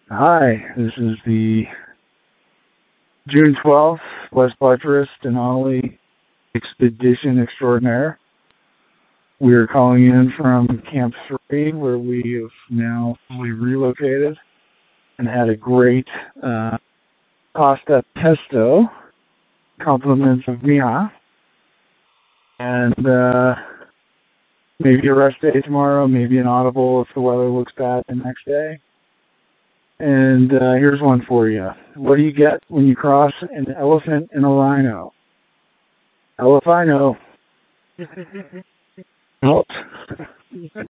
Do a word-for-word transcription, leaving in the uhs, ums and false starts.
Hi, this is the June twelfth West Buttress Denali Expedition Extraordinaire. We are calling in from Camp three, where we have now fully relocated and had a great uh, pasta pesto, compliments of Mia, and uh, maybe a rest day tomorrow, maybe an audible if the weather looks bad the next day. And uh, here's one for you. What do you get when you cross an elephant and a rhino? Elephino. Out.